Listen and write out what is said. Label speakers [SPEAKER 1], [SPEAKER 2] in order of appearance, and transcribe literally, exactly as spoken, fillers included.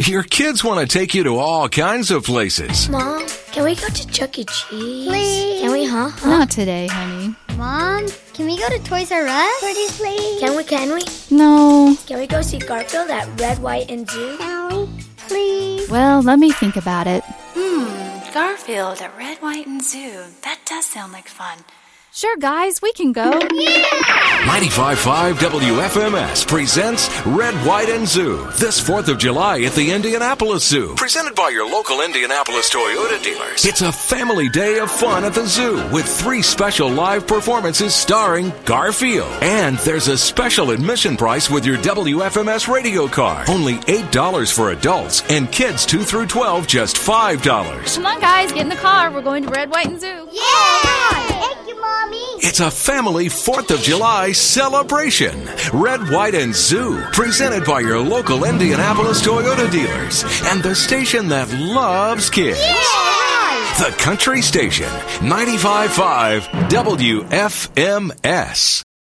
[SPEAKER 1] Your kids want to take you to all kinds of places.
[SPEAKER 2] Mom, can we go to Chuck E. Cheese?
[SPEAKER 3] Please.
[SPEAKER 2] Can we, huh? huh?
[SPEAKER 4] Not today, honey.
[SPEAKER 3] Mom, can we go to Toys R Us?
[SPEAKER 2] Pretty please. Can we, can we?
[SPEAKER 4] No.
[SPEAKER 2] Can we go see Garfield at Red, White, and Zoo?
[SPEAKER 3] Can we? Please.
[SPEAKER 4] Well, let me think about it.
[SPEAKER 5] Hmm, Garfield at Red, White, and Zoo. That does sound like fun.
[SPEAKER 4] Sure, guys, we can go.
[SPEAKER 1] ninety-five point five W F M S presents Red, White, and Zoo this fourth of July at the Indianapolis Zoo. Presented by your local Indianapolis Toyota dealers. It's a family day of fun at the zoo with three special live performances starring Garfield. And there's a special admission price with your W F M S radio card. Only eight dollars for adults and kids two through twelve just five dollars.
[SPEAKER 4] Come on, guys, get in the car. We're going to Red, White, and Zoo.
[SPEAKER 3] Yeah! Thank you, Mommy.
[SPEAKER 1] It's a family fourth of July celebration. Red, White, and Zoo, presented by your local Indianapolis Toyota dealers and the station that loves kids.
[SPEAKER 3] Yeah!
[SPEAKER 1] The Country Station, ninety-five point five W F M S.